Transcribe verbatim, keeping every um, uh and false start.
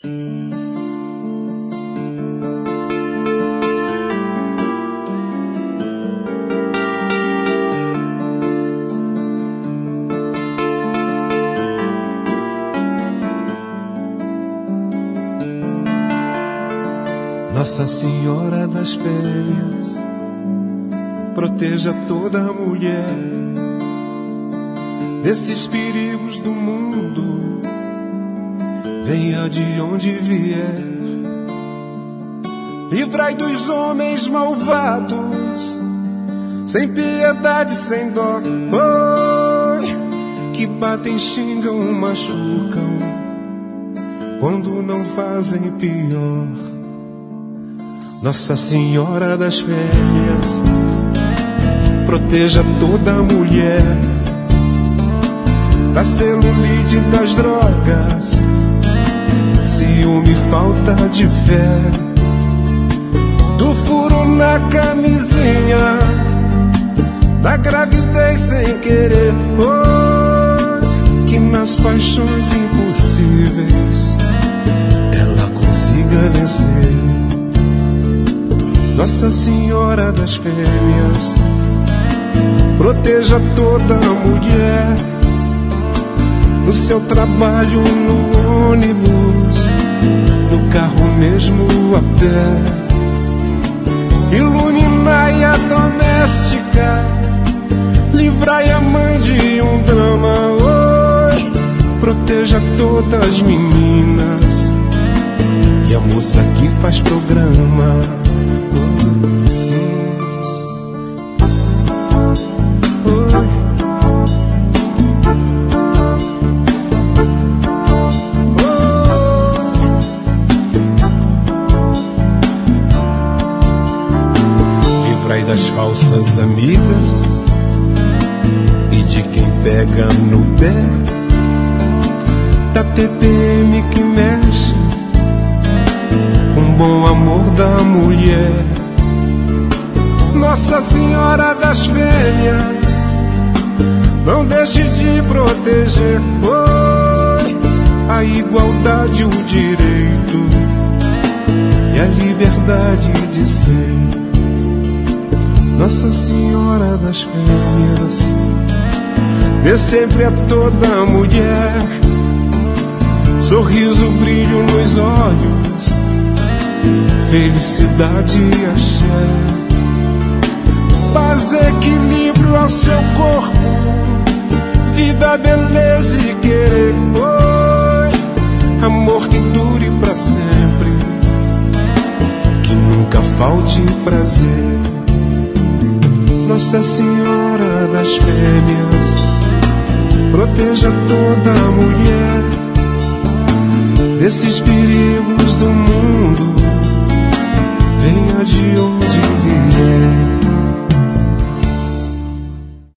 Nossa Senhora das Fêmeas, proteja toda mulher desses perigos do mundo, venha de onde vier. Livrai dos homens malvados, sem piedade, sem dó, oh, que batem, xingam, machucam, quando não fazem pior. Nossa Senhora das Fêmeas, proteja toda mulher da celulite, das drogas, ciúme, falta de fé, do furo na camisinha, da gravidez sem querer, oh, que nas paixões impossíveis ela consiga vencer. Nossa Senhora das Fêmeas, proteja toda mulher no seu trabalho, no ônibus, no carro mesmo, a pé. Iluminai a doméstica, livrai a mãe de um drama, oh, proteja todas as meninas e a moça que faz programa. Das falsas amigas e de quem pega no pé, da T P M que mexe com o bom amor da mulher. Nossa Senhora das Fêmeas, não deixe de proteger, oh, a igualdade, o direito e a liberdade de ser. Nossa Senhora das Fêmeas, dê sempre a toda mulher sorriso, brilho nos olhos, felicidade e axé, paz, equilíbrio ao seu corpo, vida, beleza e querer, oh, amor que dure pra sempre, que nunca falte prazer. Nossa Senhora das Fêmeas, proteja toda mulher desses perigos do mundo,